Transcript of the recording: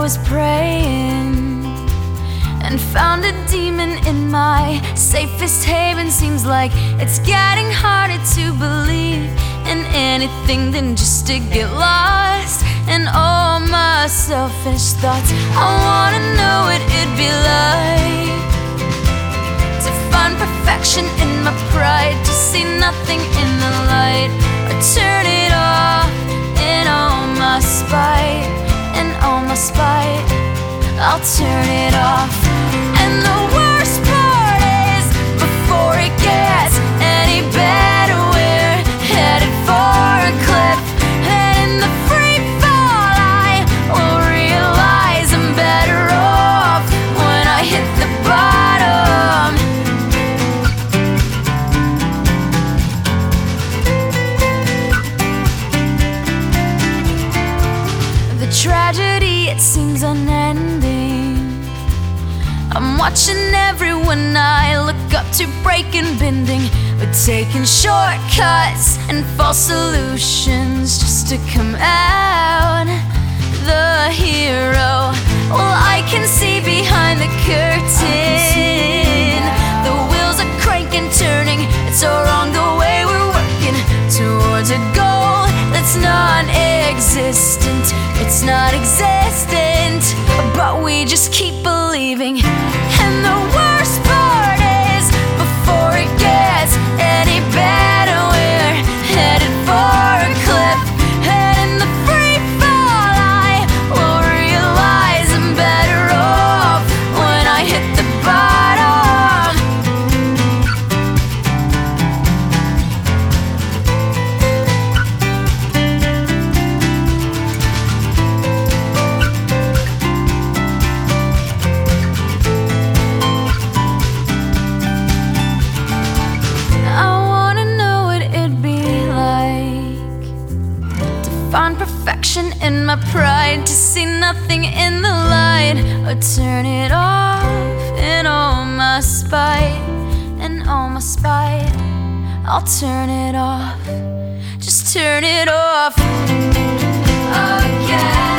was praying and found a demon in my safest haven. Seems like it's getting harder to believe in anything than just to get lost in all my selfish thoughts. I wanna know what it'd be like to find perfection in my pride, to see nothing in the light, or turn it off in all my spite, in all my spite. I'll turn it off. And the worst part is, before it gets any better, we're headed for a cliff, and in the free fall I will realize I'm better off when I hit the bottom. The tragedy, it seems unending. I'm watching everyone I look up to breaking, bending, but taking shortcuts and false solutions just to come out the hero. Well, I can see behind the curtain. The wheels are cranking, turning. It's all wrong the way we're working towards a goal that's non-existent. It's not existent, but we just keep believing. And the worst part is, before it gets any better, we're headed for a cliff, and in the free fall I will realize I'm better off when I hit the bottom. Find perfection in my pride, to see nothing in the light, or turn it off in all my spite, in all my spite. I'll turn it off, just turn it off again.